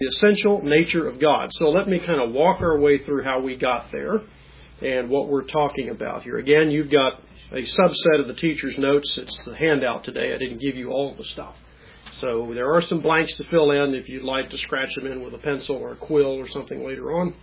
the essential nature of God. So let me kind of walk our way through how we got there and what we're talking about here. Again, you've got a subset of the teacher's notes. It's the handout today. I didn't give you all the stuff. So there are some blanks to fill in if you'd like to scratch them in with a pencil or a quill or something later on.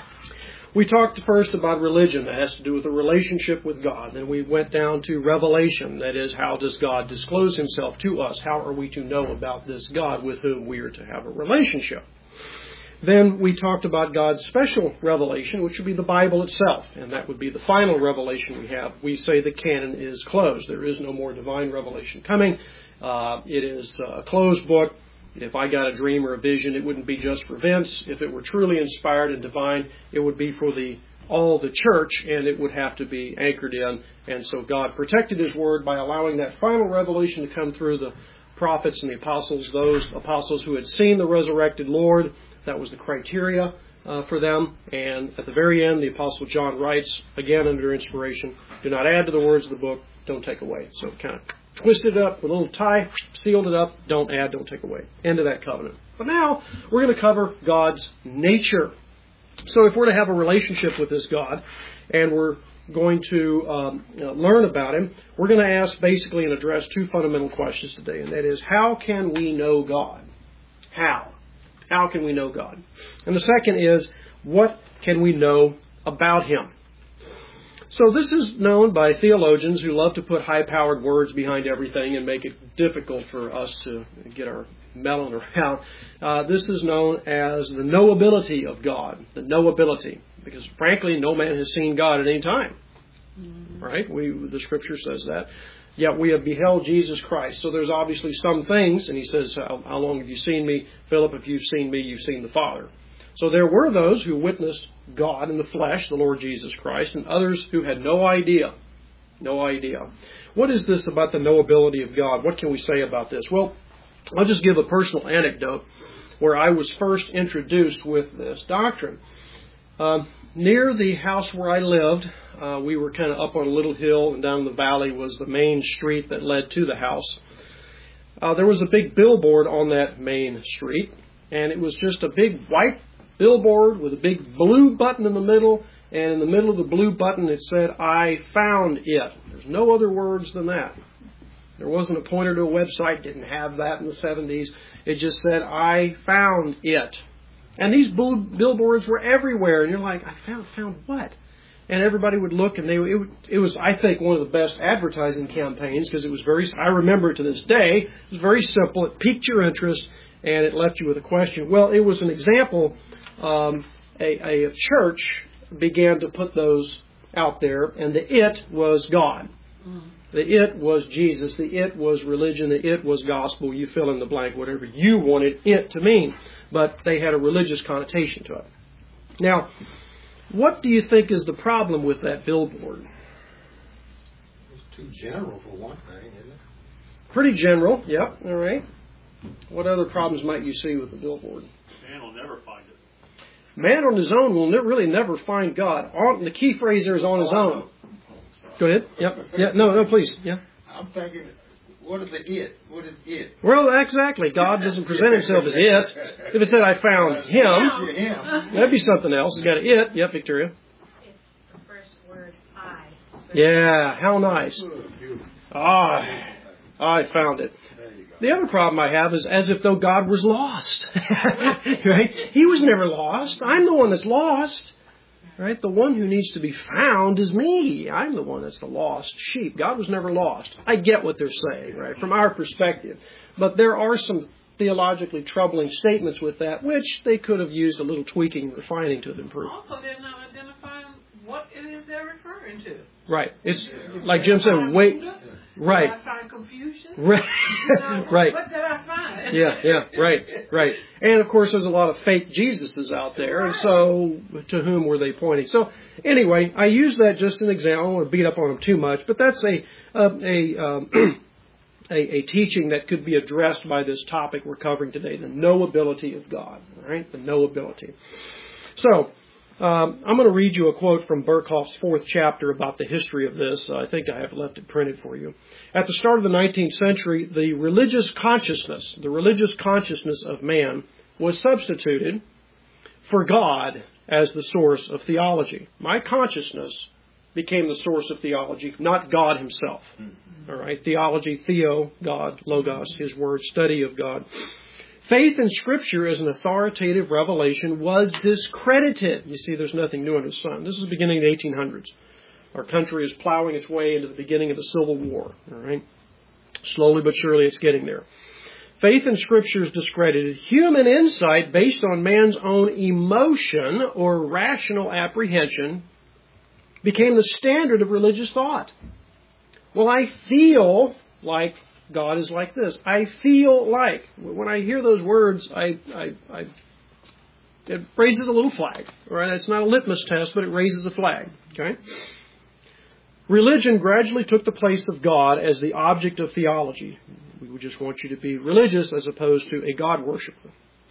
We talked first about religion. That has to do with the relationship with God. Then we went down to revelation. That is, how does God disclose himself to us? How are we to know about this God with whom we are to have a relationship? Then we talked about God's special revelation, which would be the Bible itself. And that would be the final revelation we have. We say the canon is closed. There is no more divine revelation coming. It is a closed book. If I got a dream or a vision, it wouldn't be just for Vince. If it were truly inspired and divine, it would be for all the church, and it would have to be anchored in. And so God protected his word by allowing that final revelation to come through the prophets and the apostles, those apostles who had seen the resurrected Lord. That was the criteria for them. And at the very end, the Apostle John writes, again under inspiration, do not add to the words of the book, don't take away. So kind of twisted it up with a little tie, sealed it up, don't add, don't take away. End of that covenant. But now we're going to cover God's nature. So if we're to have a relationship with this God, and we're going to learn about him, we're going to ask basically and address two fundamental questions today. And that is, how can we know God? How? How can we know God? And the second is, what can we know about him? So this is known by theologians who love to put high-powered words behind everything and make it difficult for us to get our melon around. This is known as the knowability of God, the knowability, because frankly, no man has seen God at any time. Mm-hmm. Right? The Scripture says that. Yet we have beheld Jesus Christ. So there's obviously some things, and he says, how long have you seen me? Philip, if you've seen me, you've seen the Father. So there were those who witnessed God in the flesh, the Lord Jesus Christ, and others who had no idea. No idea. What is this about the knowability of God? What can we say about this? Well, I'll just give a personal anecdote where I was first introduced with this doctrine. Near the house where I lived, we were kind of up on a little hill, and down the valley was the main street that led to the house. There was a big billboard on that main street, and it was just a big white billboard with a big blue button in the middle, and in the middle of the blue button it said, I found it. There's no other words than that. There wasn't a pointer to a website, didn't have that in the 70s. It just said, I found it. And these billboards were everywhere, and you're like, I found what? And everybody would look, and it was, I think, one of the best advertising campaigns, because it was I remember it to this day, it was very simple, it piqued your interest, and it left you with a question. Well, it was an example. A church began to put those out there, and the it was God. The it was Jesus. The it was religion. The it was gospel. You fill in the blank, whatever you wanted it to mean. But they had a religious connotation to it. Now, what do you think is the problem with that billboard? It's too general for one thing, isn't it? Pretty general, yep. All right. What other problems might you see with the billboard? Man will never find it. Man on his own will really never find God. The key phrase there is on his own. Go ahead. Yep. Yeah. No, please. Yeah. I'm thinking, what is the it? What is it? Well, exactly. God doesn't present himself as it. If it said, I found him, that'd be something else. It's got an it. Yep, Victoria. It's the first word, I. Yeah, how nice. I found it. The other problem I have is as if though God was lost. Right? He was never lost. I'm the one that's lost. Right? The one who needs to be found is me. I'm the one that's the lost sheep. God was never lost. I get what they're saying, right, from our perspective. But there are some theologically troubling statements with that, which they could have used a little tweaking and refining to improve. Also, they're not identifying what it is they're referring to. Right. It's like Jim said, wait. Right. Did I find confusion? Right. Right. What did I find? Yeah. Right. And of course, there's a lot of fake Jesuses out there, and so to whom were they pointing? So anyway, I use that just as an example. I don't want to beat up on them too much, but that's a teaching that could be addressed by this topic we're covering today: the knowability of God. All right, the knowability. So. I'm going to read you a quote from Berkhoff's 4th chapter about the history of this. I think I have left it printed for you. At the start of the 19th century, the religious consciousness of man was substituted for God as the source of theology. My consciousness became the source of theology, not God himself. All right, theology, theo, God, logos, his word, study of God. Faith in Scripture as an authoritative revelation was discredited. You see, there's nothing new under the sun. This is the beginning of the 1800s. Our country is plowing its way into the beginning of the Civil War. All right, slowly but surely it's getting there. Faith in Scripture is discredited. Human insight based on man's own emotion or rational apprehension became the standard of religious thought. Well, I feel like God is like this. I feel like. When I hear those words, it raises a little flag. Right? It's not a litmus test, but it raises a flag. Okay? Religion gradually took the place of God as the object of theology. We just want you to be religious as opposed to a God worshiper.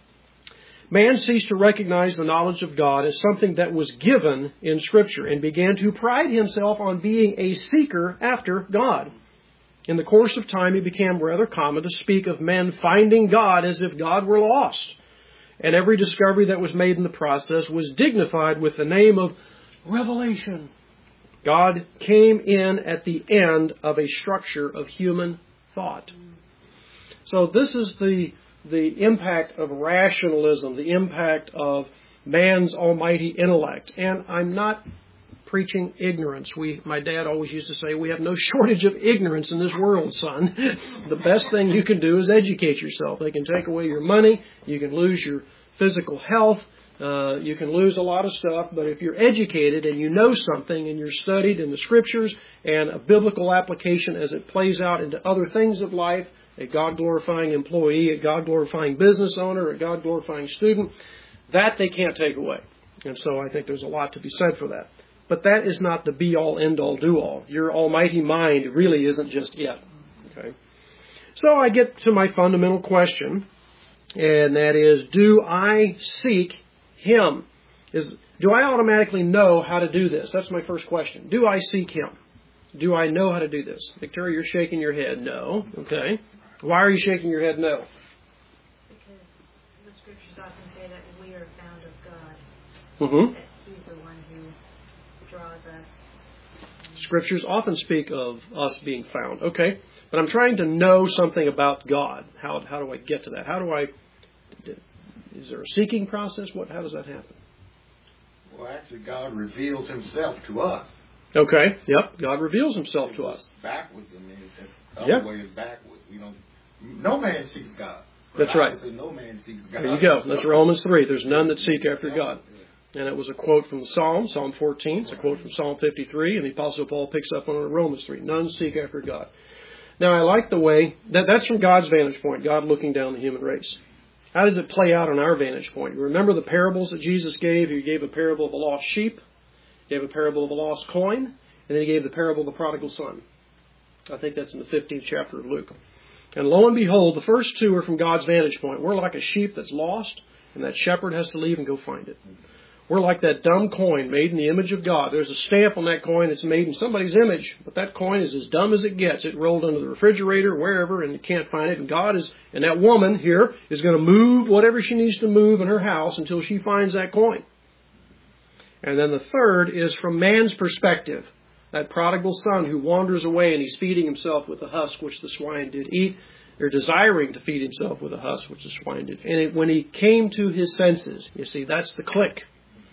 Man ceased to recognize the knowledge of God as something that was given in Scripture and began to pride himself on being a seeker after God. In the course of time, it became rather common to speak of men finding God as if God were lost. And every discovery that was made in the process was dignified with the name of revelation. God came in at the end of a structure of human thought. So this is the impact of rationalism, the impact of man's almighty intellect. And I'm not preaching ignorance. My dad always used to say, we have no shortage of ignorance in this world, son. The best thing you can do is educate yourself. They can take away your money. You can lose your physical health. You can lose a lot of stuff. But if you're educated and you know something and you're studied in the Scriptures and a biblical application as it plays out into other things of life, a God-glorifying employee, a God-glorifying business owner, a God-glorifying student, that they can't take away. And so I think there's a lot to be said for that. But that is not the be-all, end-all, do-all. Your almighty mind really isn't just it. Okay? So I get to my fundamental question, and that is, do I seek Him? Do I automatically know how to do this? That's my first question. Do I seek Him? Do I know how to do this? Victoria, you're shaking your head. No. Okay. Why are you shaking your head no? Because the Scriptures often say that we are found of God. Mm-hmm. That He's the one who draws us. Scriptures often speak of us being found. Okay. But I'm trying to know something about God. How do I get to that? Is there a seeking process? How does that happen? Well, actually, God reveals Himself to us. Okay. Yep. God reveals Himself to us. Backwards, the other way is backwards. No man seeks God. That's right. No man seeks God. There you go. That's Romans 3. There's none that seek after God. And it was a quote from the Psalm 14. It's a quote from Psalm 53, and the Apostle Paul picks up on it in Romans 3. None seek after God. Now, I like the way that's from God's vantage point, God looking down the human race. How does it play out on our vantage point? You remember the parables that Jesus gave? He gave a parable of a lost sheep, he gave a parable of a lost coin, and then he gave the parable of the prodigal son. I think that's in the 15th chapter of Luke. And lo and behold, the first two are from God's vantage point. We're like a sheep that's lost, and that shepherd has to leave and go find it. We're like that dumb coin made in the image of God. There's a stamp on that coin that's made in somebody's image, but that coin is as dumb as it gets. It rolled under the refrigerator, wherever, and you can't find it. And that woman here is going to move whatever she needs to move in her house until she finds that coin. And then the third is from man's perspective. That prodigal son who wanders away and he's feeding himself with the husk which the swine did eat, or desiring to feed himself with a husk which the swine did. And when he came to his senses, you see, that's the click.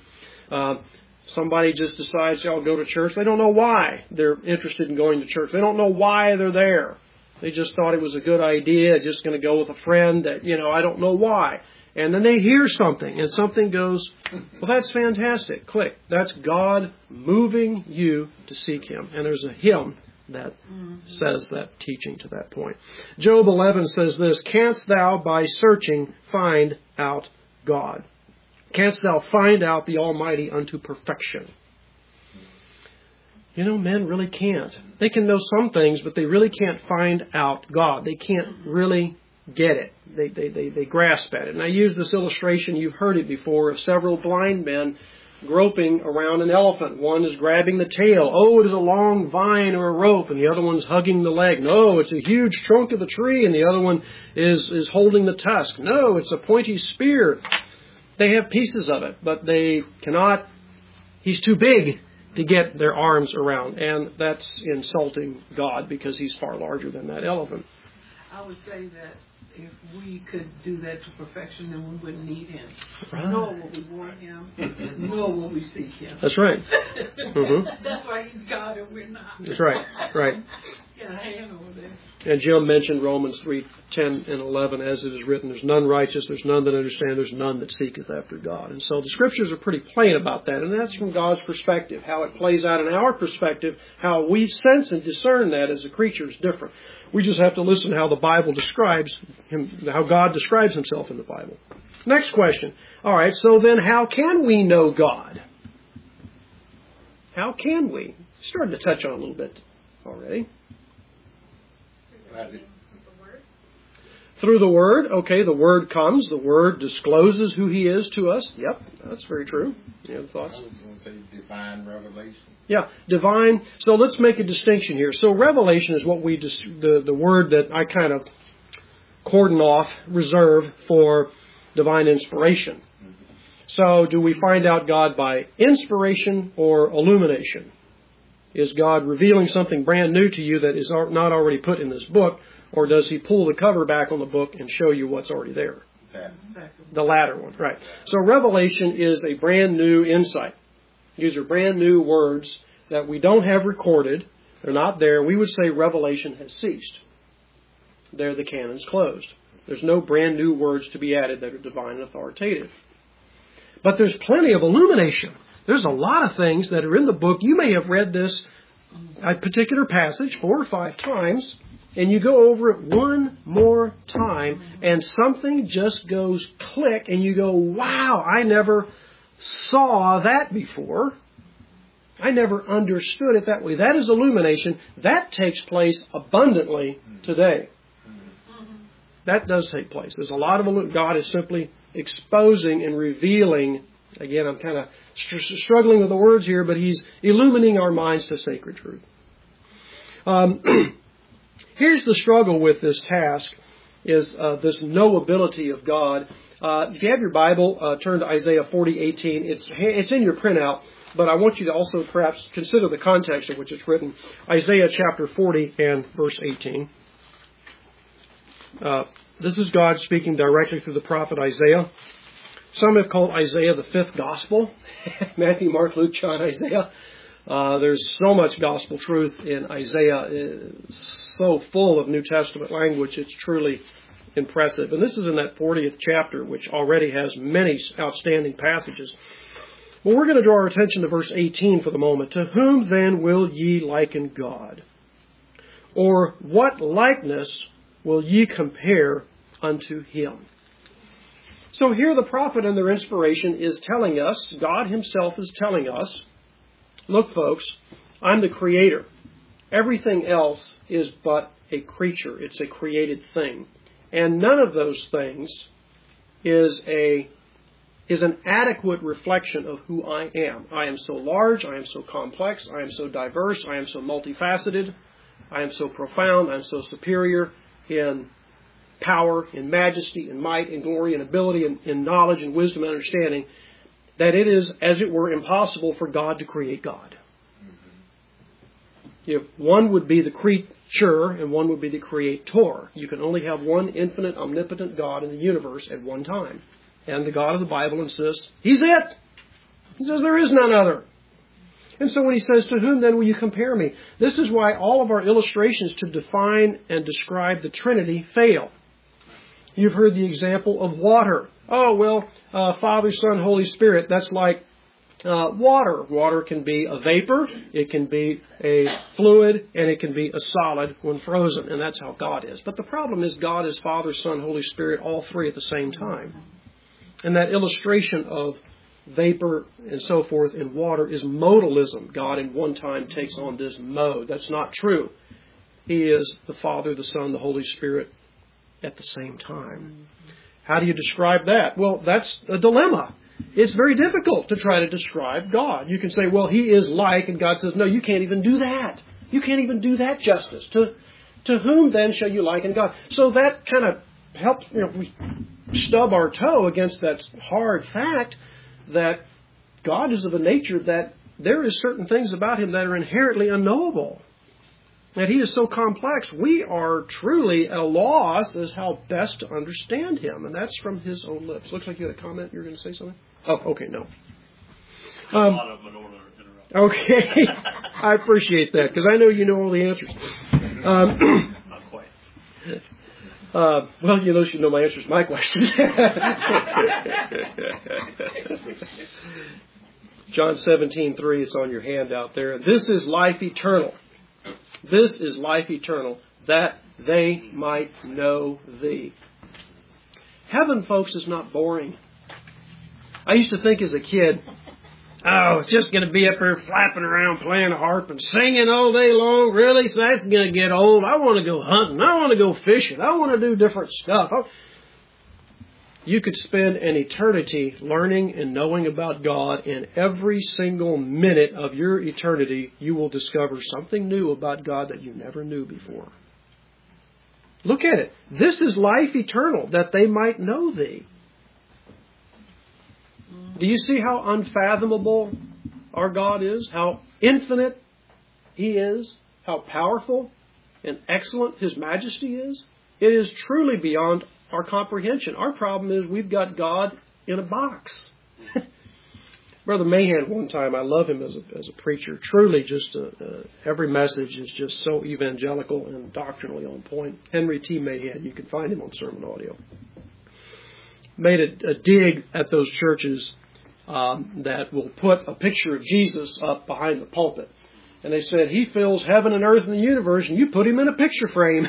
Somebody just decides, I'll go to church. They don't know why they're interested in going to church. They don't know why they're there. They just thought it was a good idea, just going to go with a friend that, I don't know why. And then they hear something, and something goes, well, that's fantastic. Click. That's God moving you to seek Him. And there's a hymn that says that teaching to that point. Job 11 says this, canst thou by searching find out God? Canst thou find out the Almighty unto perfection? Men really can't. They can know some things, but they really can't find out God. They can't really get it. They grasp at it. And I use this illustration, you've heard it before, of several blind men groping around an elephant. One is grabbing the tail. Oh, it is a long vine or a rope, and the other one's hugging the leg. No, it's a huge trunk of the tree, and the other one is holding the tusk. No, it's a pointy spear. They have pieces of it, but they cannot. He's too big to get their arms around, and that's insulting God because He's far larger than that elephant. I would say that if we could do that to perfection, then we wouldn't need Him. Right. Nor will we want Him, nor will we seek Him. That's right. Mm-hmm. That's why He's God and we're not. That's right. Right. Got a hand over there. And Jim mentioned Romans 3:10 and 11, as it is written, there's none righteous, there's none that understand, there's none that seeketh after God. And so the Scriptures are pretty plain about that, and that's from God's perspective. How it plays out in our perspective, how we sense and discern that as a creature is different. We just have to listen to how the Bible describes Him, how God describes Himself in the Bible. Next question. All right, so then how can we know God? How can we? Started to touch on it a little bit already. Through the Word. Okay, the Word comes. The Word discloses who He is to us. Yep, that's very true. You have thoughts? I was going to say divine revelation. Yeah, divine. So let's make a distinction here. So revelation is what we the word that I kind of cordon off, reserve for divine inspiration. So do we find out God by inspiration or illumination? Is God revealing something brand new to you that is not already put in this book? Or does He pull the cover back on the book and show you what's already there? The latter one, right. So revelation is a brand new insight. These are brand new words that we don't have recorded. They're not there. We would say revelation has ceased. There the canon's closed. There's no brand new words to be added that are divine and authoritative. But there's plenty of illumination. There's a lot of things that are in the book. You may have read this a particular passage 4 or 5 times, and you go over it one more time, and something just goes click, and you go, wow, I never saw that before. I never understood it that way. That is illumination. That takes place abundantly today. That does take place. There's a lot of God is simply exposing and revealing. Again, I'm kind of struggling with the words here, but He's illumining our minds to sacred truth. Here's the struggle with this task, is this knowability of God. If you have your Bible, turn to Isaiah 40:18. It's in your printout, but I want you to also perhaps consider the context in which it's written. Isaiah chapter 40 and verse 18. This is God speaking directly through the prophet Isaiah. Some have called Isaiah the 5th gospel. Matthew, Mark, Luke, John, Isaiah. There's so much gospel truth in Isaiah. It's so full of New Testament language. It's truly impressive. And this is in that 40th chapter, which already has many outstanding passages. Well, we're going to draw our attention to verse 18 for the moment. To whom then will ye liken God? Or what likeness will ye compare unto Him? So here the prophet and their inspiration is telling us, God Himself is telling us, look folks, I'm the Creator. Everything else is but a creature. It's a created thing. And none of those things is an adequate reflection of who I am. I am so large, I am so complex, I am so diverse, I am so multifaceted, I am so profound, I am so superior in power, in majesty, in might, in glory, in ability, in knowledge, and wisdom and understanding, that it is, as it were, impossible for God to create God. If one would be the creature and one would be the creator. You can only have one infinite, omnipotent God in the universe at one time. And the God of the Bible insists, He's it. He says there is none other. And so when He says, to whom then will you compare me? This is why all of our illustrations to define and describe the Trinity fail. You've heard the example of water. Oh, well, Father, Son, Holy Spirit, that's like water. Water can be a vapor, it can be a fluid, and it can be a solid when frozen. And that's how God is. But the problem is God is Father, Son, Holy Spirit, all three at the same time. And that illustration of vapor and so forth in water is modalism. God in one time takes on this mode. That's not true. He is the Father, the Son, the Holy Spirit at the same time. How do you describe that? Well, that's a dilemma. it's very difficult to try to describe God. You can say, well, He is like, and God says, no, you can't even do that. You can't even do that justice. To whom then shall you liken God? So that kind of helps, we stub our toe against that hard fact that God is of a nature that there is certain things about Him that are inherently unknowable. That He is so complex, we are truly at a loss as how best to understand Him. And that's from His own lips. Looks like you had a comment. You were going to say something? Oh, okay, no. A lot of them don't want to interrupt. Okay. I appreciate that, because I know you know all the answers. Not quite. Well, you should know my answers to my questions. John 17:3, it's on your handout there. This is life eternal. This is life eternal, that they might know Thee. Heaven, folks, is not boring. I used to think as a kid, it's just going to be up here flapping around playing a harp and singing all day long. Really? So that's going to get old. I want to go hunting. I want to go fishing. I want to do different stuff. You could spend an eternity learning and knowing about God, and every single minute of your eternity, you will discover something new about God that you never knew before. Look at it. This is life eternal, that they might know Thee. Do you see how unfathomable our God is? How infinite He is? How powerful and excellent His majesty is? It is truly beyond our comprehension. Our problem is we've got God in a box. Brother Mahan, one time, I love him as a preacher. Truly, just every message is just so evangelical and doctrinally on point. Henry T. Mahan, you can find him on Sermon Audio. Made a dig at those churches that will put a picture of Jesus up behind the pulpit. And they said, He fills heaven and earth and the universe, and you put Him in a picture frame.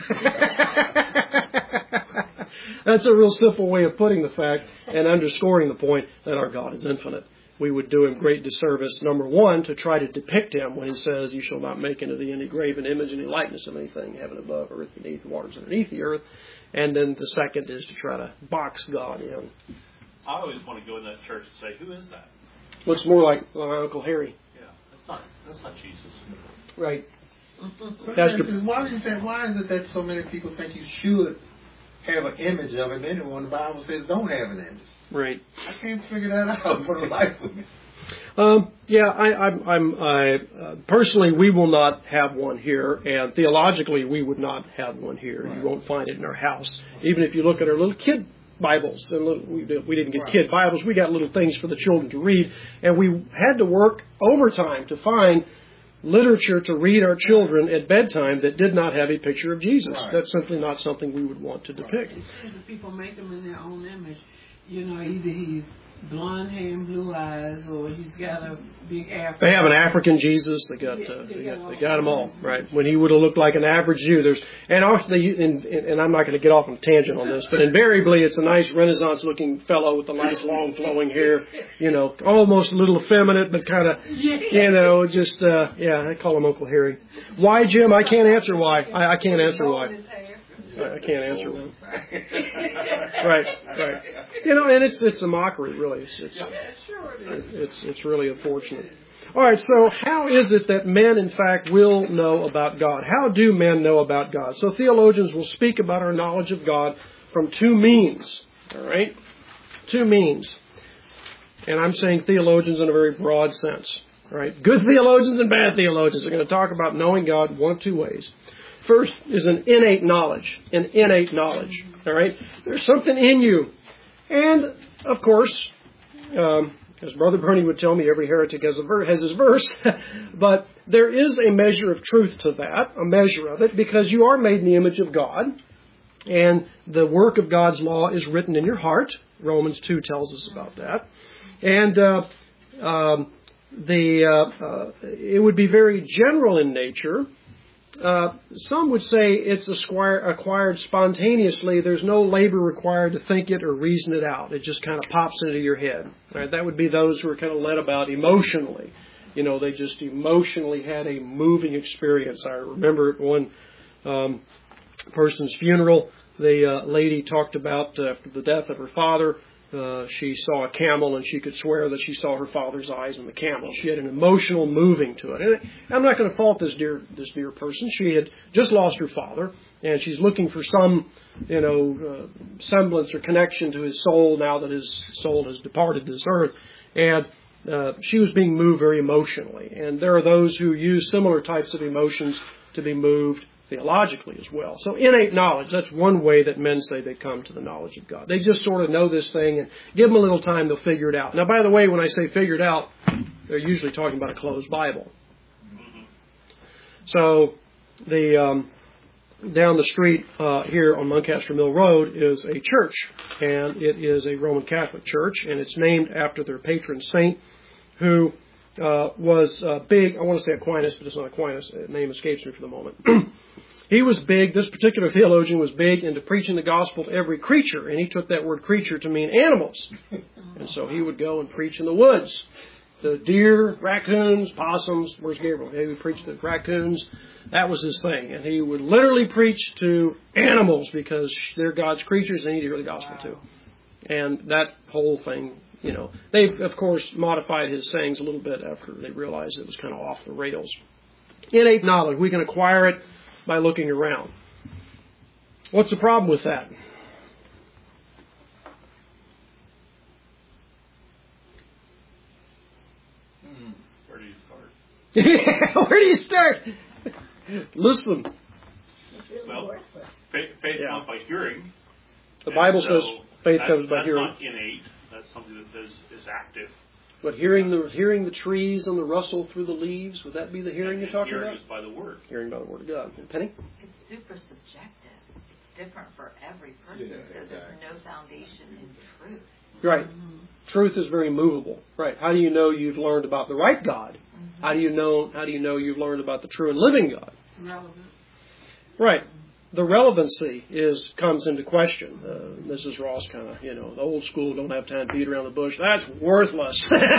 That's a real simple way of putting the fact and underscoring the point that our God is infinite. We would do Him great disservice, number one, to try to depict Him when He says, You shall not make unto thee any graven image, any likeness of anything, heaven above, earth beneath, waters underneath the earth. And then the second is to try to box God in. I always want to go in that church and say, who is that? Looks more like my Uncle Harry. Yeah, that's not Jesus. Right. Why is it that so many people think you should have an image of Him anyway? The Bible says don't have an image. Right. I can't figure that out for the life of me. I'm personally, we will not have one here, and theologically, we would not have one here. Right. You won't find it in our house. Even if you look at our little kid Bibles, and we didn't get kid Bibles, we got little things for the children to read, and we had to work overtime to find literature to read our children at bedtime that did not have a picture of Jesus. Right. That's simply not something we would want to depict. The people make them in their own image. Either he's blonde hair and blue eyes, or he's got a big African. They have an African Jesus. They got them all, right? When he would have looked like an average Jew. And I'm not going to get off on a tangent on this, but invariably it's a nice Renaissance-looking fellow with a nice long flowing hair, almost a little effeminate, but kind of, I call him Uncle Harry. Why, Jim? I can't answer why. I can't answer why. I can't answer them. Right. And it's a mockery, really. It's really unfortunate. All right, so how is it that men, in fact, will know about God? How do men know about God? So theologians will speak about our knowledge of God from two means. All right? Two means. And I'm saying theologians in a very broad sense. All right? Good theologians and bad theologians are going to talk about knowing God one of two ways. First is an innate knowledge. All right? There's something in you. And, of course, as Brother Bernie would tell me, every heretic has his verse. But there is a measure of truth to that, a measure of it, because you are made in the image of God. And the work of God's law is written in your heart. Romans 2 tells us about that. And it would be very general in nature. Some would say it's acquired spontaneously. There's no labor required to think it or reason it out. It just kind of pops into your head. Right? That would be those who are kind of led about emotionally. They just emotionally had a moving experience. I remember at one person's funeral, the lady talked about the death of her father, she saw a camel and she could swear that she saw her father's eyes in the camel. She had an emotional moving to it. And I'm not going to fault this dear person. She had just lost her father, and she's looking for some, semblance or connection to his soul now that his soul has departed this earth. And she was being moved very emotionally. And there are those who use similar types of emotions to be moved theologically as well. So innate knowledge, that's one way that men say they come to the knowledge of God. They just sort of know this thing, and give them a little time, they'll figure it out. Now, by the way, when I say figure it out, they're usually talking about a closed Bible. So down the street here on Muncaster Mill Road is a church, and it is a Roman Catholic church, and it's named after their patron saint, who was big. I want to say Aquinas, but it's not Aquinas. The name escapes me for the moment. He was big, this particular theologian was big into preaching the gospel to every creature, and he took that word creature to mean animals. And so he would go and preach in the woods. The deer, raccoons, possums. Where's Gabriel? He would preach to raccoons. That was his thing. And he would literally preach to animals because they're God's creatures and they need to hear the gospel too. And that whole thing, they've, of course, modified his sayings a little bit after they realized it was kind of off the rails. Innate knowledge, we can acquire it by looking around. What's the problem with that? Where do you start? Where do you start? Listen. Well, faith comes by hearing. The Bible says faith comes by hearing. That's not innate. That's something that is active. But hearing the trees and the rustle through the leaves, would that be the hearing you're talking about? Hearing is by the Word. Hearing by the Word of God. Penny? It's super subjective. It's different for every person because there's no foundation in truth. Right. Mm-hmm. Truth is very movable. Right. How do you know you've learned about the right God? Mm-hmm. How do you know you've learned about the true and living God? Relevant. Right. The relevancy comes into question. Mrs. Ross kind of, the old school, don't have time to beat around the bush. That's worthless. We're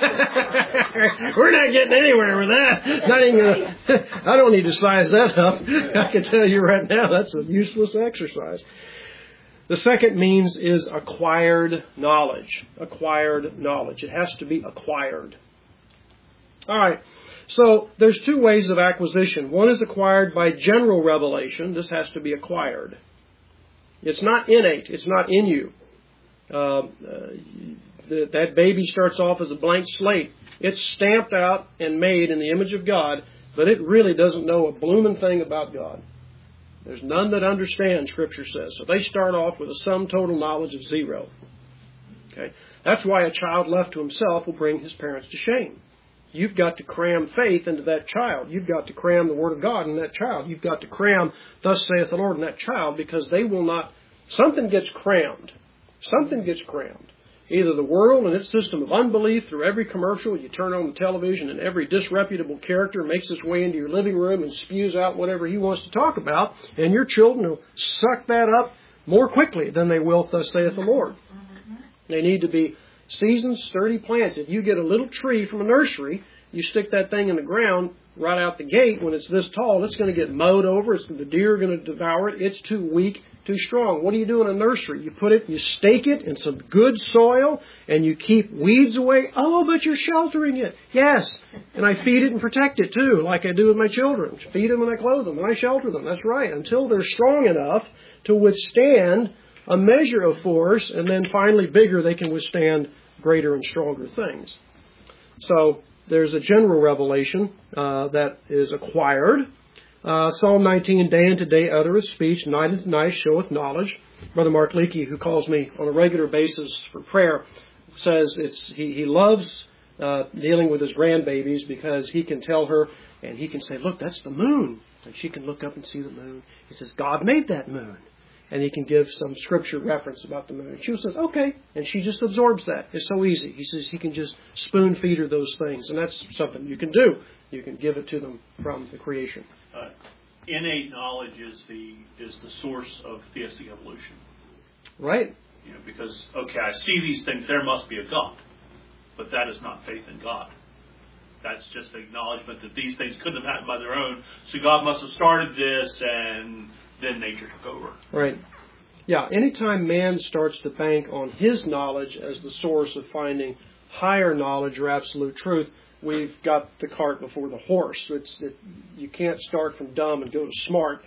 not getting anywhere with that. Not even I don't need to size that up. I can tell you right now, that's a useless exercise. The second means is acquired knowledge. Acquired knowledge. It has to be acquired. All right. So there's two ways of acquisition. One is acquired by general revelation. This has to be acquired. It's not innate. It's not in you. That baby starts off as a blank slate. It's stamped out and made in the image of God, but it really doesn't know a blooming thing about God. There's none that understand, Scripture says. So they start off with a sum total knowledge of zero. Okay? That's why a child left to himself will bring his parents to shame. You've got to cram faith into that child. You've got to cram the Word of God in that child. You've got to cram, thus saith the Lord, in that child, because they will not... Something gets crammed. Something gets crammed. Either the world and its system of unbelief through every commercial you turn on the television, and every disreputable character makes its way into your living room and spews out whatever he wants to talk about, and your children will suck that up more quickly than they will, thus saith the Lord. They need to be seasoned, sturdy plants. If you get a little tree from a nursery, you stick that thing in the ground right out the gate. When it's this tall, it's going to get mowed over. The deer are going to devour it. It's too weak, too strong. What do you do in a nursery? You stake it in some good soil, and you keep weeds away. Oh, but you're sheltering it. Yes, and I feed it and protect it too, like I do with my children. Feed them and I clothe them and I shelter them. That's right, until they're strong enough to withstand a measure of force, and then finally bigger, they can withstand greater and stronger things. So there's a general revelation that is acquired. Psalm 19, day unto day uttereth speech, night unto night showeth knowledge. Brother Mark Leakey, who calls me on a regular basis for prayer, says he loves dealing with his grandbabies because he can tell her, and he can say, look, that's the moon. And she can look up and see the moon. He says, God made that moon. And he can give some scripture reference about the moon. She says, okay. And she just absorbs that. It's so easy. He says he can just spoon feed her those things. And that's something you can do. You can give it to them from the creation. Innate knowledge is the source of theistic evolution. Right. Because, okay, I see these things, there must be a God. But that is not faith in God. That's just acknowledgement that these things couldn't have happened by their own. So God must have started this, and then nature took over. Right. Yeah, anytime man starts to bank on his knowledge as the source of finding higher knowledge or absolute truth, we've got the cart before the horse. You can't start from dumb and go to smart.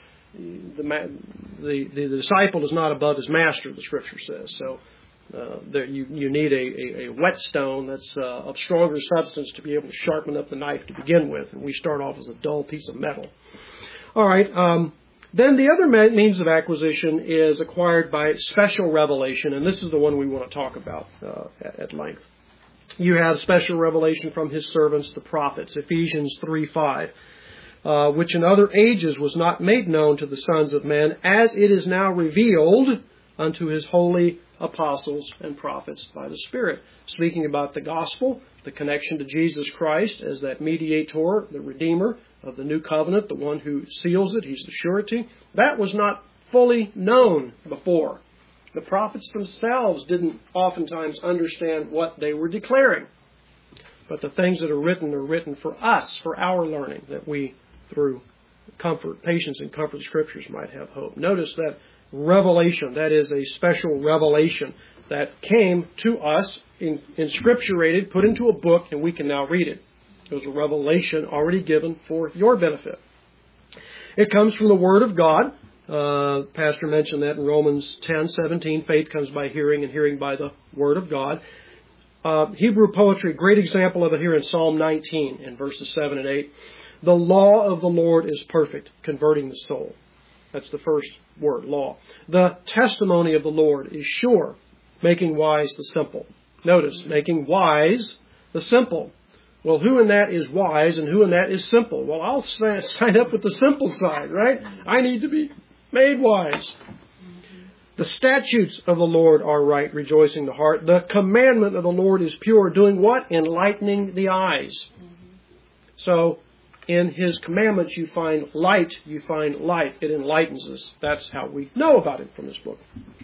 The disciple is not above his master, the Scripture says. So you need a whetstone that's of stronger substance to be able to sharpen up the knife to begin with. And we start off as a dull piece of metal. All right. Then the other means of acquisition is acquired by special revelation, and this is the one we want to talk about at length. You have special revelation from His servants, the prophets, Ephesians 3:5, which in other ages was not made known to the sons of men, as it is now revealed unto His holy apostles and prophets by the Spirit. Speaking about the gospel, the connection to Jesus Christ as that mediator, the Redeemer of the new covenant, the one who seals it, He's the surety. That was not fully known before. The prophets themselves didn't oftentimes understand what they were declaring. But the things that are written for us, for our learning, that we, through comfort, patience, and comfort of the Scriptures, might have hope. Notice that revelation, that is a special revelation that came to us, inscripturated, put into a book, and we can now read it. It was a revelation already given for your benefit. It comes from the Word of God. Pastor mentioned that in Romans 10:17. Faith comes by hearing, and hearing by the Word of God. Hebrew poetry, great example of it here in Psalm 19 in verses 7 and 8. The law of the Lord is perfect, converting the soul. That's the first word, law. The testimony of the Lord is sure, making wise the simple. Notice, making wise the simple. Well, who in that is wise and who in that is simple? Well, I'll sign up with the simple side, right? I need to be made wise. The statutes of the Lord are right, rejoicing the heart. The commandment of the Lord is pure, doing what? Enlightening the eyes. So, in His commandments you find light, you find life. It enlightens us. That's how we know about it from this book.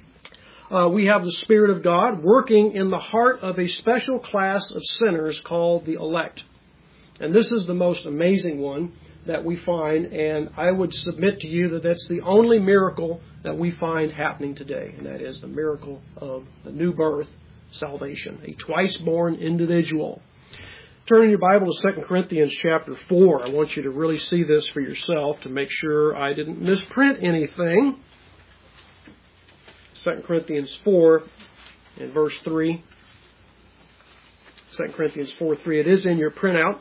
We have the Spirit of God working in the heart of a special class of sinners called the elect. And this is the most amazing one that we find, and I would submit to you that that's the only miracle that we find happening today, and that is the miracle of the new birth, salvation, a twice-born individual. Turn in your Bible to 2 Corinthians chapter 4. I want you to really see this for yourself to make sure I didn't misprint anything. 2 Corinthians 4 and verse 3. 2 Corinthians 4:3. It is in your printout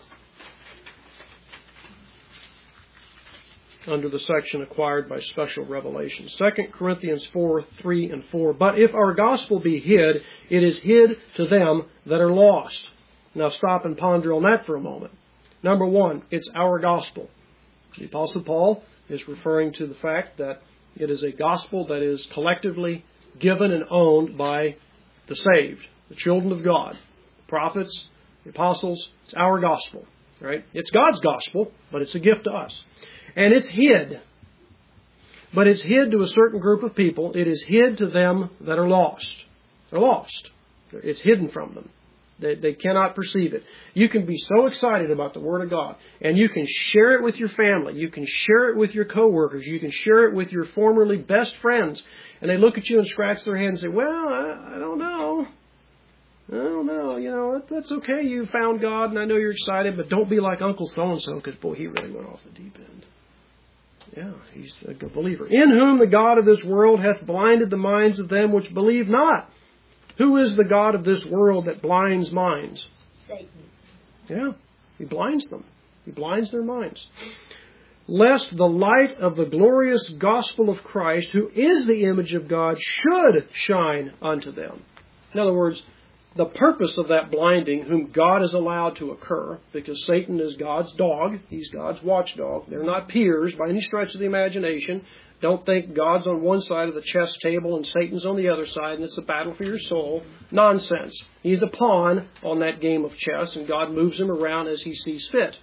under the section acquired by special revelation. 2 Corinthians 4:3 and 4. But if our gospel be hid, it is hid to them that are lost. Now stop and ponder on that for a moment. Number one, it's our gospel. The Apostle Paul is referring to the fact that it is a gospel that is collectively given and owned by the saved, the children of God, the prophets, the apostles. It's our gospel, right? It's God's gospel, but it's a gift to us. And it's hid. But it's hid to a certain group of people. It is hid to them that are lost. They're lost. It's hidden from them. They cannot perceive it. You can be so excited about the Word of God, and you can share it with your family. You can share it with your coworkers. You can share it with your formerly best friends. And they look at you and scratch their head and say, well, I don't know. I don't know. You know, that's okay. You found God, and I know you're excited, but don't be like Uncle so-and-so, because, boy, he really went off the deep end. Yeah, he's a good believer. In whom the God of this world hath blinded the minds of them which believe not. Who is the God of this world that blinds minds? Satan. Yeah, He blinds them. He blinds their minds. Lest the light of the glorious gospel of Christ, who is the image of God, should shine unto them. In other words, the purpose of that blinding, whom God has allowed to occur, because Satan is God's dog, he's God's watchdog. They're not peers by any stretch of the imagination. Don't think God's on one side of the chess table and Satan's on the other side and it's a battle for your soul. Nonsense. He's a pawn on that game of chess and God moves him around as He sees fit.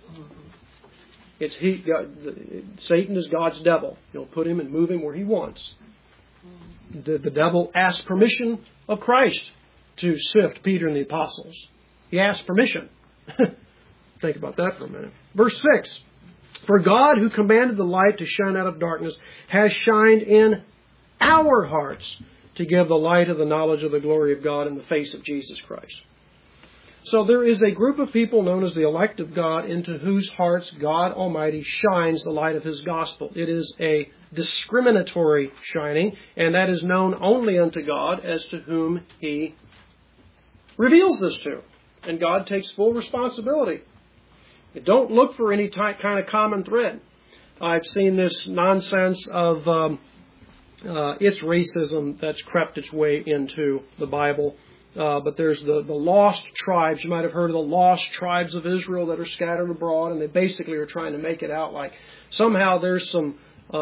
Satan is God's devil. He'll put him and move him where He wants. The devil asked permission of Christ to sift Peter and the apostles. He asked permission. Think about that for a minute. Verse 6. For God, who commanded the light to shine out of darkness, has shined in our hearts to give the light of the knowledge of the glory of God in the face of Jesus Christ. So there is a group of people known as the elect of God into whose hearts God Almighty shines the light of His gospel. It is a discriminatory shining, and that is known only unto God as to whom He reveals this to. And God takes full responsibility. Don't look for any kind of common thread. I've seen this nonsense of it's racism that's crept its way into the Bible. But there's the lost tribes. You might have heard of the lost tribes of Israel that are scattered abroad, and they basically are trying to make it out like somehow there's some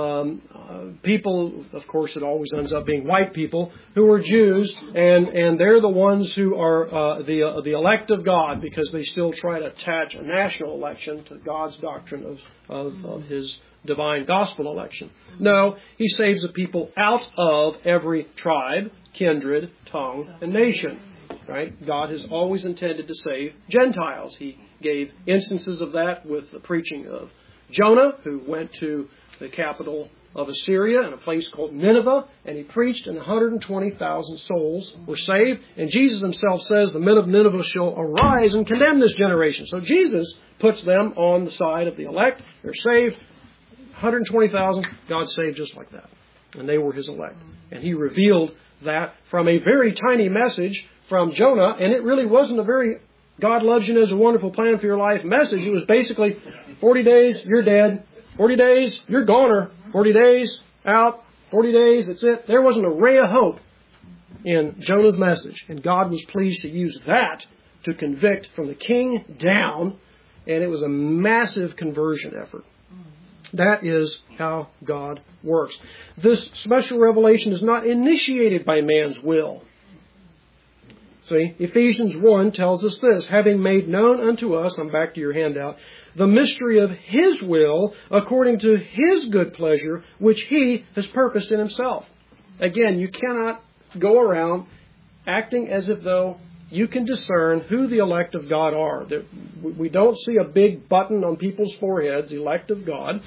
people, of course it always ends up being white people, who are Jews, and they're the ones who are the elect of God, because they still try to attach a national election to God's doctrine of His divine gospel election. No, He saves the people out of every tribe, kindred, tongue, and nation. Right? God has always intended to save Gentiles. He gave instances of that with the preaching of Jonah, who went to the capital of Assyria in a place called Nineveh, and he preached, and 120,000 souls were saved. And Jesus Himself says, the men of Nineveh shall arise and condemn this generation. So Jesus puts them on the side of the elect. They're saved. 120,000, God saved just like that. And they were His elect. And He revealed that from a very tiny message from Jonah, and it really wasn't a very God loves you and has a wonderful plan for your life message. It was basically 40 days, you're dead. 40 days, you're goner. 40 days, out. 40 days, that's it. There wasn't a ray of hope in Jonah's message. And God was pleased to use that to convict from the king down, and it was a massive conversion effort. That is how God works. This special revelation is not initiated by man's will. See, Ephesians 1 tells us this, having made known unto us, I'm back to your handout, the mystery of His will according to His good pleasure, which He has purposed in Himself. Again, you cannot go around acting as if though you can discern who the elect of God are. We don't see a big button on people's foreheads, elect of God.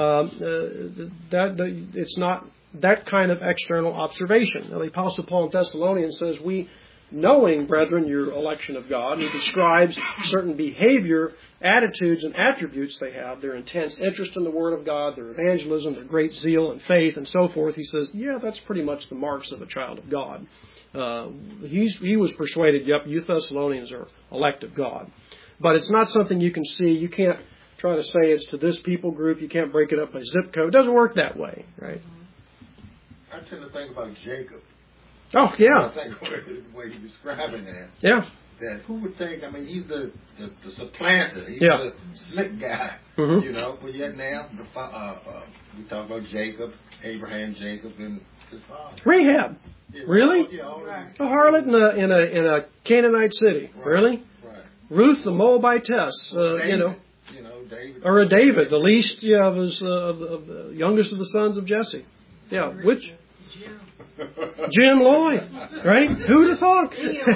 It's not that kind of external observation. Now, the Apostle Paul in Thessalonians says, we, knowing, brethren, your election of God, and he describes certain behavior, attitudes, and attributes they have, their intense interest in the Word of God, their evangelism, their great zeal and faith, and so forth. He says, yeah, that's pretty much the marks of a child of God. He was persuaded, yep, you Thessalonians are elect of God. But it's not something you can see. You can't try to say it's to this people group. You can't break it up by zip code. It doesn't work that way, right? I tend to think about Jacob. Oh, yeah. I think the way he's describing that. Yeah. That who would think, I mean, he's the supplanter. He's Yeah. the slick guy, Mhm. you know. But yet now, we talk about Jacob, Abraham, Jacob, and his father. Rahab. Yeah, Really? Yeah, all these- A harlot in a Canaanite city. Right. Really? Right. Ruth the Moabitess, David, David. or a David, the least, of the youngest of the sons of Jesse. Yeah, which Jim Lloyd, right? Who'd have thought?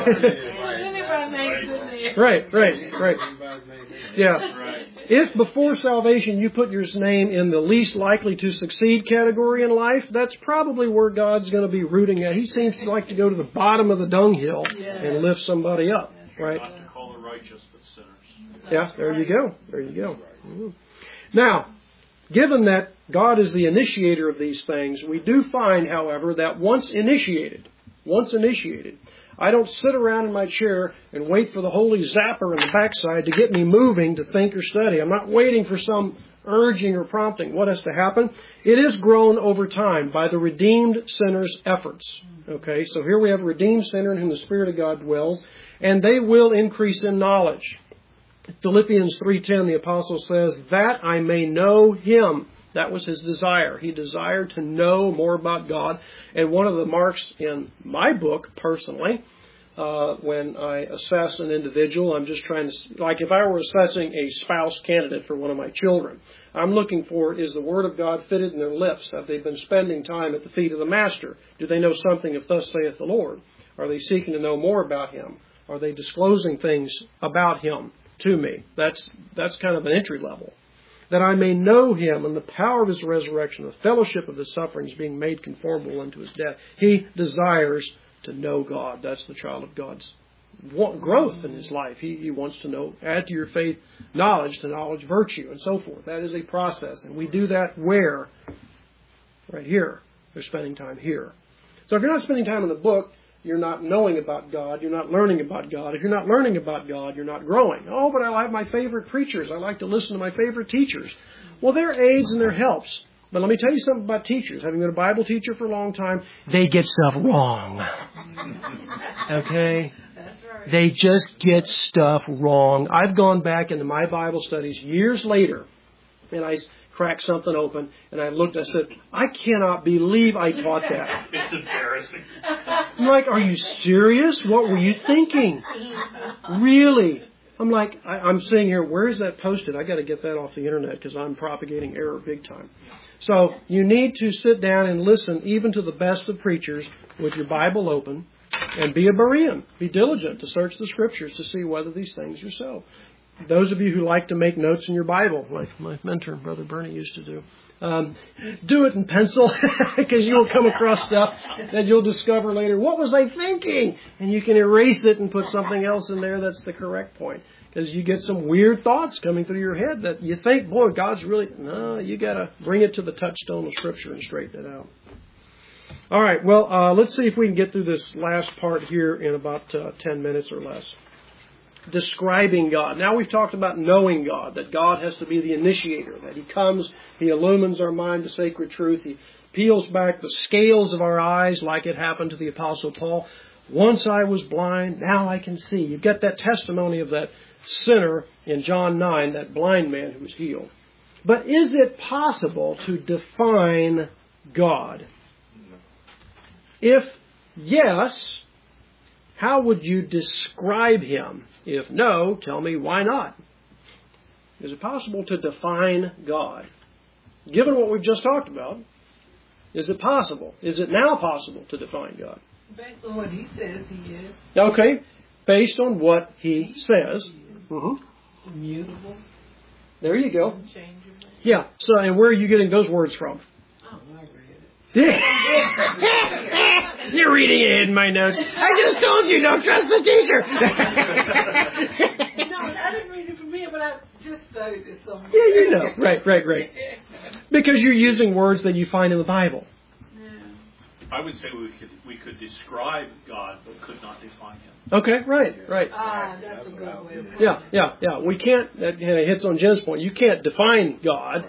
Right. Yeah. Right. If before salvation you put your name in the least likely to succeed category in life, that's probably where God's going to be rooting at. He seems to like to go to the bottom of the dunghill and lift somebody up, right? Not to call the righteous, but sinners. Yeah, there you go. There you go. Now, given that God is the initiator of these things, we do find, however, that once initiated, I don't sit around in my chair and wait for the holy zapper in the backside to get me moving to think or study. I'm not waiting for some urging or prompting. What has to happen? It is grown over time by the redeemed sinner's efforts. Okay, so here we have a redeemed sinner in whom the Spirit of God dwells, and they will increase in knowledge. Philippians 3:10, the apostle says, that I may know Him. That was his desire. He desired to know more about God. And one of the marks in my book, personally, when I assess an individual, I'm just trying to, like if I were assessing a spouse candidate for one of my children, I'm looking for, is the Word of God fitted in their lips? Have they been spending time at the feet of the Master? Do they know something of thus saith the Lord? Are they seeking to know more about Him? Are they disclosing things about Him to me? That's kind of an entry level. that I may know Him and the power of His resurrection, the fellowship of His sufferings, being made conformable unto His death. He desires to know God. That's the child of God's growth in his life. He wants to know, add to your faith knowledge, to knowledge virtue, and so forth. That is a process. And we do that where? Right here. They're spending time here. So if you're not spending time in the book, you're not knowing about God. You're not learning about God. If you're not learning about God, you're not growing. Oh, but I have my favorite preachers. I like to listen to my favorite teachers. Well, they're aids and they're helps. But let me tell you something about teachers. Having been a Bible teacher for a long time, they get stuff wrong. Okay? That's right. They just get stuff wrong. I've gone back into my Bible studies years later, and I cracked something open, and I looked, I said, I cannot believe I taught that. It's embarrassing. I'm like, are you serious? What were you thinking? Really? I'm like, I'm sitting here, where is that posted? I got to get that off the internet because I'm propagating error big time. So you need to sit down and listen even to the best of preachers with your Bible open and be a Berean. Be diligent to search the Scriptures to see whether these things are so. Those of you who like to make notes in your Bible, like my mentor, Brother Bernie, used to do, do it in pencil because you'll come across stuff that you'll discover later. What was I thinking? And you can erase it and put something else in there that's the correct point. Because you get some weird thoughts coming through your head that you think, boy, God's really... No, you got to bring it to the touchstone of Scripture and straighten it out. All right, well, let's see if we can get through this last part here in about 10 minutes or less. Describing God. Now we've talked about knowing God, that God has to be the initiator, that He comes, He illumines our mind to sacred truth, He peels back the scales of our eyes like it happened to the Apostle Paul. Once I was blind, now I can see. You've got that testimony of that sinner in John 9, that blind man who was healed. But is it possible to define God? If yes, how would you describe Him? If no, tell me why not. Is it possible to define God? Given what we've just talked about, is it possible? Is it now possible to define God? Based on what He says He is. Okay, based on what He says. Immutable. There you go. Unchangeable. Yeah, so and where are you getting those words from? Oh, I read it. You're reading it in my notes. I just told you, don't trust the teacher. No, I didn't read it from here, but I just studied it somewhere. Yeah, you know. Right. Because you're using words that you find in the Bible. I would say we could describe God, but could not define Him. Okay, right. That's a good way of putting it. Yeah. We can't, that hits on Jen's point, you can't define God.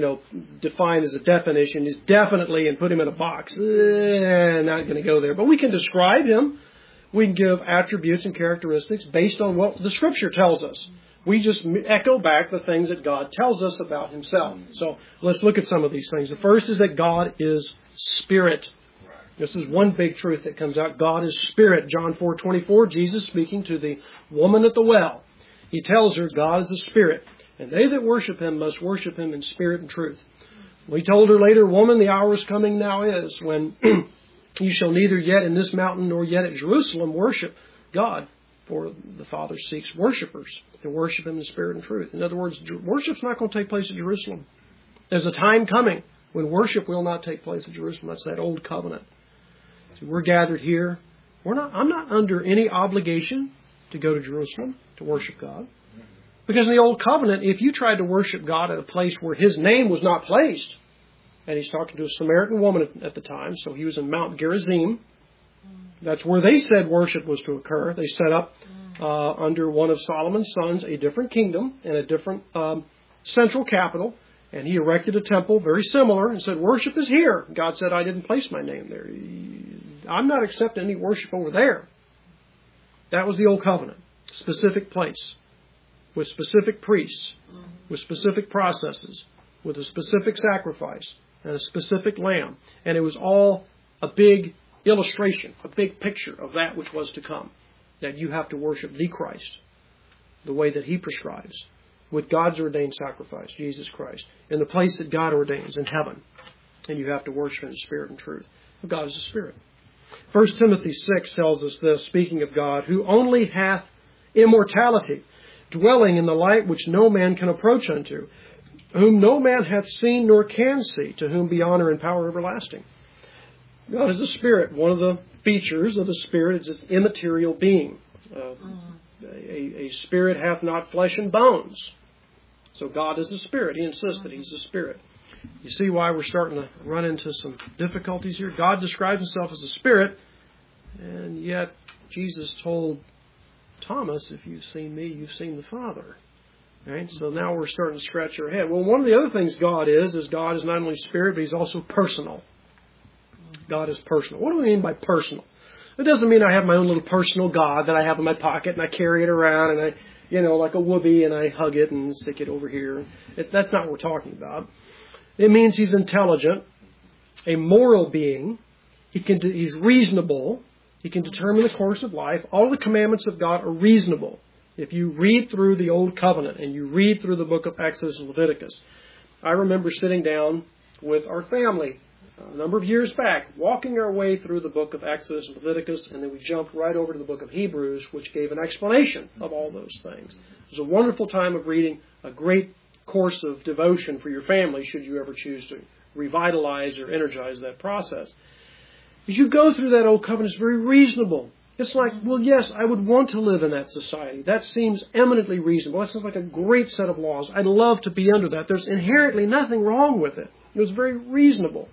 Define as a definition is definitely, and put Him in a box. Not going to go there. But we can describe Him. We can give attributes and characteristics based on what the Scripture tells us. We just echo back the things that God tells us about Himself. So let's look at some of these things. The first is that God is Spirit. This is one big truth that comes out. God is Spirit. John 4:24, Jesus speaking to the woman at the well. He tells her God is a Spirit. And they that worship Him must worship Him in spirit and truth. We told her later, woman, the hour is coming now is when you shall neither yet in this mountain nor yet at Jerusalem worship God. For the Father seeks worshipers to worship Him in spirit and truth. In other words, worship's not going to take place at Jerusalem. There's a time coming when worship will not take place at Jerusalem. That's that old covenant. So we're gathered here. I'm not under any obligation to go to Jerusalem to worship God. Because in the Old Covenant, if you tried to worship God at a place where His name was not placed, and He's talking to a Samaritan woman at the time, so He was in Mount Gerizim. That's where they said worship was to occur. They set up under one of Solomon's sons a different kingdom and a different central capital, and he erected a temple very similar and said, worship is here. God said, I didn't place my name there. I'm not accepting any worship over there. That was the Old Covenant. Specific place. With specific priests, with specific processes, with a specific sacrifice, and a specific lamb. And it was all a big illustration, a big picture of that which was to come. That you have to worship the Christ, the way that He prescribes, with God's ordained sacrifice, Jesus Christ, in the place that God ordains, in heaven. And you have to worship in spirit and truth. God is a Spirit. 1 Timothy 6 tells us this, speaking of God, who only hath immortality, dwelling in the light which no man can approach unto. whom no man hath seen nor can see, to whom be honor and power everlasting. God is a spirit. One of the features of the spirit is its immaterial being. A spirit hath not flesh and bones. So God is a spirit. He insists that He's a spirit. You see why we're starting to run into some difficulties here? God describes Himself as a spirit, and yet Jesus told Thomas, if you've seen me, you've seen the Father. Right? So now we're starting to scratch our head. Well, one of the other things God is God is not only spirit, but He's also personal. God is personal. What do we mean by personal? It doesn't mean I have my own little personal God that I have in my pocket and I carry it around and I, like a whoopee, and I hug it and stick it over here. That's not what we're talking about. It means He's intelligent, a moral being. He's reasonable. He can determine the course of life. All the commandments of God are reasonable. If you read through the Old Covenant and you read through the book of Exodus and Leviticus, I remember sitting down with our family a number of years back, walking our way through the book of Exodus and Leviticus, and then we jumped right over to the book of Hebrews, which gave an explanation of all those things. It was a wonderful time of reading, a great course of devotion for your family, should you ever choose to revitalize or energize that process. As you go through that Old Covenant, it's very reasonable. It's like, well, yes, I would want to live in that society. That seems eminently reasonable. That sounds like a great set of laws. I'd love to be under that. There's inherently nothing wrong with it. It was very reasonable.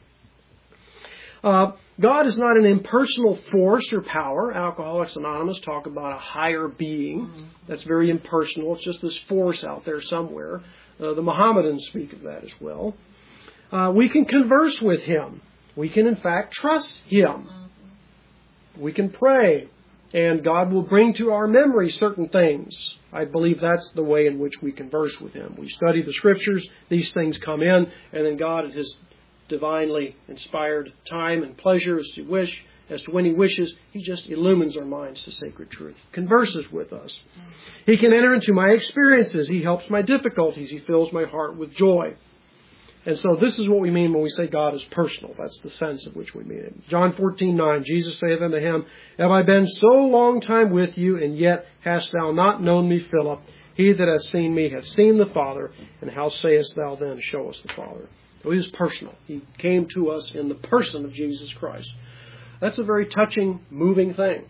God is not an impersonal force or power. Alcoholics Anonymous talk about a higher being. That's very impersonal. It's just this force out there somewhere. The Mohammedans speak of that as well. We can converse with Him. We can, in fact, trust Him. We can pray, and God will bring to our memory certain things. I believe that's the way in which we converse with Him. We study the Scriptures, these things come in, and then God, at His divinely inspired time and pleasure as to when He wishes, He just illumines our minds to sacred truth, converses with us. He can enter into my experiences. He helps my difficulties. He fills my heart with joy. And so this is what we mean when we say God is personal. That's the sense of which we mean it. John 14:9, Jesus saith unto him, Have I been so long time with you, and yet hast thou not known me, Philip? He that hath seen me hath seen the Father, and how sayest thou then, Show us the Father? So He is personal. He came to us in the person of Jesus Christ. That's a very touching, moving thing.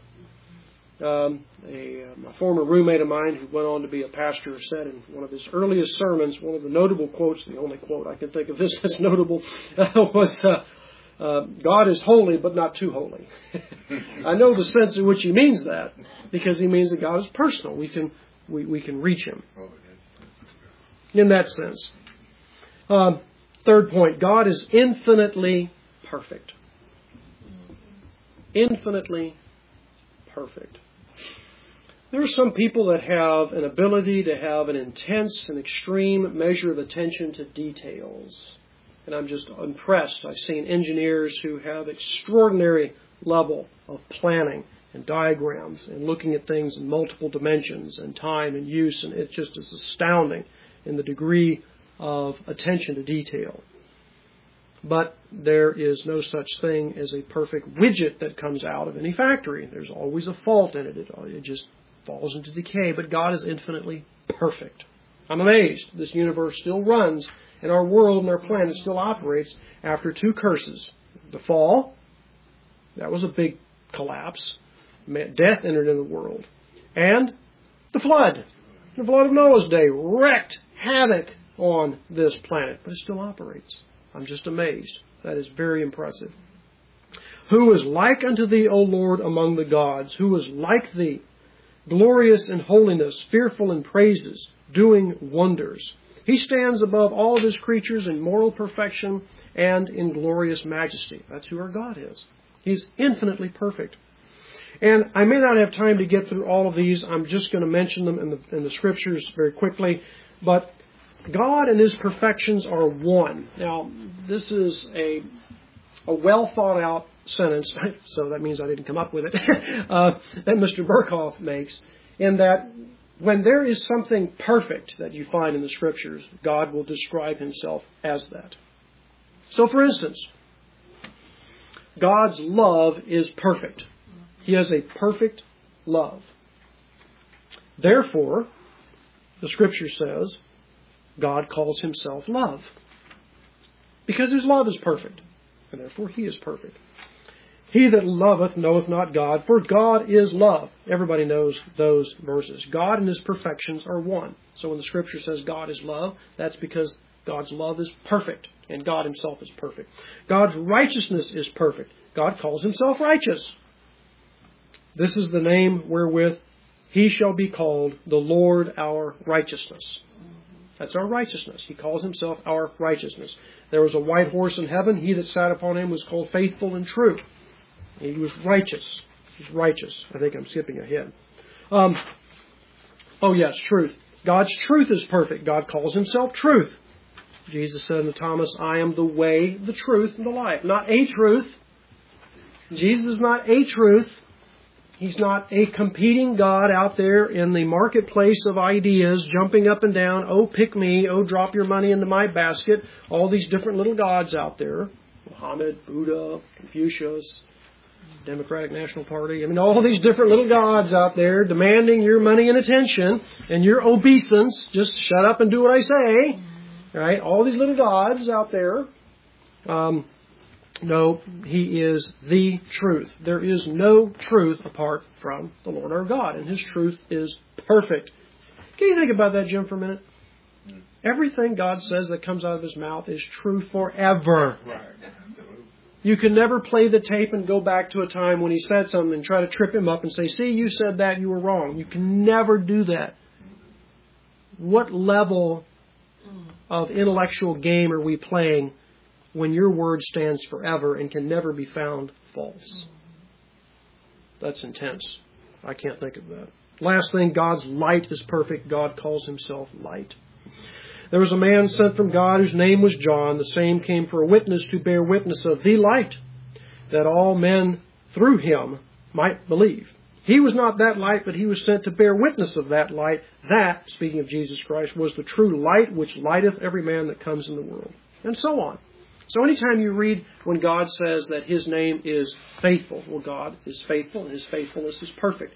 A former roommate of mine who went on to be a pastor said in one of his earliest sermons, one of the notable quotes, the only quote I can think of this that's notable, was, God is holy, but not too holy. I know the sense in which he means that, because he means that God is personal. We can reach Him in that sense. Third point, God is infinitely perfect. Infinitely perfect. There are some people that have an ability to have an intense and extreme measure of attention to details. And I'm just impressed. I've seen engineers who have extraordinary level of planning and diagrams and looking at things in multiple dimensions and time and use. And it just is astounding in the degree of attention to detail. But there is no such thing as a perfect widget that comes out of any factory. There's always a fault in it. It just falls into decay. But God is infinitely perfect. I'm amazed. This universe still runs, and our world and our planet still operates after two curses. The fall, that was a big collapse. Death entered in the world. And the flood. The flood of Noah's day wreaked havoc on this planet, but it still operates. I'm just amazed. That is very impressive. Who is like unto thee, O Lord, among the gods? Who is like thee, glorious in holiness, fearful in praises, doing wonders? He stands above all of His creatures in moral perfection and in glorious majesty. That's who our God is. He's infinitely perfect. And I may not have time to get through all of these. I'm just going to mention them in the Scriptures very quickly. But God and His perfections are one. Now, this is a well thought out sentence, so that means I didn't come up with it, that Mr. Berkhoff makes, in that when there is something perfect that you find in the Scriptures, God will describe Himself as that. So, for instance, God's love is perfect. He has a perfect love. Therefore, the Scripture says, God calls himself love. Because his love is perfect, and therefore he is perfect. He that loveth knoweth not God, for God is love. Everybody knows those verses. God and his perfections are one. So when the Scripture says God is love, that's because God's love is perfect, and God himself is perfect. God's righteousness is perfect. God calls himself righteous. This is the name wherewith he shall be called the Lord our righteousness. That's our righteousness. He calls himself our righteousness. There was a white horse in heaven. He that sat upon him was called faithful and true. He was righteous. He's righteous. I think I'm skipping ahead. Truth. God's truth is perfect. God calls himself truth. Jesus said unto Thomas, I am the way, the truth, and the life. Not a truth. Jesus is not a truth. He's not a competing God out there in the marketplace of ideas, jumping up and down. Oh, pick me. Oh, drop your money into my basket. All these different little gods out there. Muhammad, Buddha, Confucius, Democratic National Party. I mean, all these different little gods out there demanding your money and attention and your obeisance. Just shut up and do what I say. Right? All these little gods out there. No, he is the truth. There is no truth apart from the Lord our God, and his truth is perfect. Can you think about that, Jim, for a minute? Everything God says that comes out of his mouth is true forever. Right. You can never play the tape and go back to a time when he said something and try to trip him up and say, see, you said that, you were wrong. You can never do that. What level of intellectual game are we playing when your word stands forever and can never be found false? That's intense. I can't think of that. Last thing, God's light is perfect. God calls himself light. There was a man sent from God whose name was John. The same came for a witness to bear witness of the light, that all men through him might believe. He was not that light, but he was sent to bear witness of that light. That, speaking of Jesus Christ, was the true light which lighteth every man that comes in the world. And so on. So anytime you read when God says that his name is faithful, well, God is faithful and his faithfulness is perfect.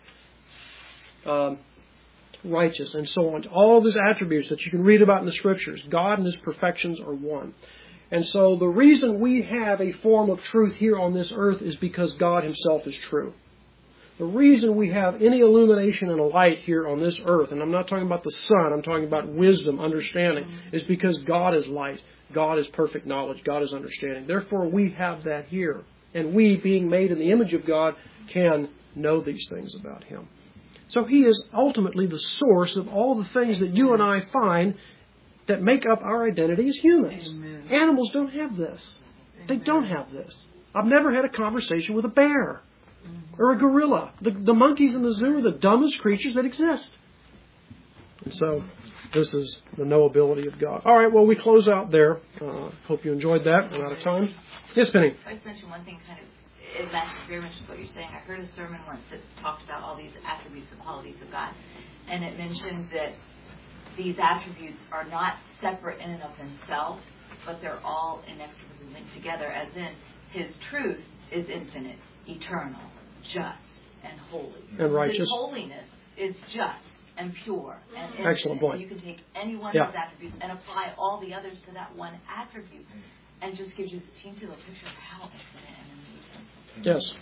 Righteous and so on. All these attributes that you can read about in the Scriptures, God and his perfections are one. And so the reason we have a form of truth here on this earth is because God himself is true. The reason we have any illumination and a light here on this earth, and I'm not talking about the sun, I'm talking about wisdom, understanding, is because God is light. God is perfect knowledge. God is understanding. Therefore, we have that here. And we, being made in the image of God, can know these things about him. So he is ultimately the source of all the things that you and I find that make up our identity as humans. Amen. Animals don't have this. They don't have this. I've never had a conversation with a bear or a gorilla. The monkeys in the zoo are the dumbest creatures that exist. And so this is the knowability of God. All right, well, we close out there. Hope you enjoyed that. I'm out of time. Yes, Penny. I just mentioned one thing it matches very much with what you're saying. I heard a sermon once that talked about all these attributes and qualities of God. And it mentioned that these attributes are not separate in and of themselves, but they're all inextricably linked together, as in his truth is infinite, eternal, just, and holy. And righteous. His holiness is just and pure and infinite. Excellent point. And you can take any one of his attributes and apply all the others to that one attribute, and just gives you the picture of how infinite and amazing. Yes.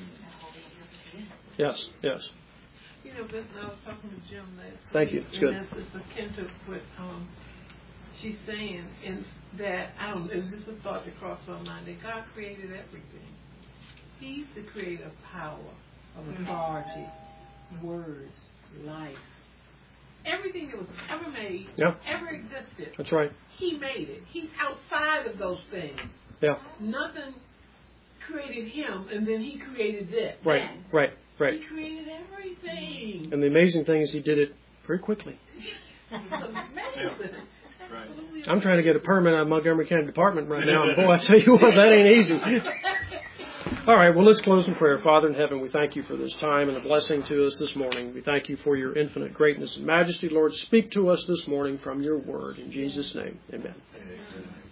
Yes, yes. You know, Vincent, I was talking to Jim last Thank you. It's good. It's akin to what she's saying, in that, I don't know, it was just a thought that crossed my mind, that God created everything. He's the creative power of authority, words, life. Everything that was ever made, ever existed. That's right. He made it. He's outside of those things. Yeah. Nothing created him, and then he created this. Right. He created everything. And the amazing thing is he did it very quickly. It's amazing. Right. I'm trying to get a permit out of Montgomery County Department right now, and boy, I tell you what, that ain't easy. All right, well, let's close in prayer. Father in heaven, we thank you for this time and a blessing to us this morning. We thank you for your infinite greatness and majesty. Lord, speak to us this morning from your word. In Jesus' name, amen.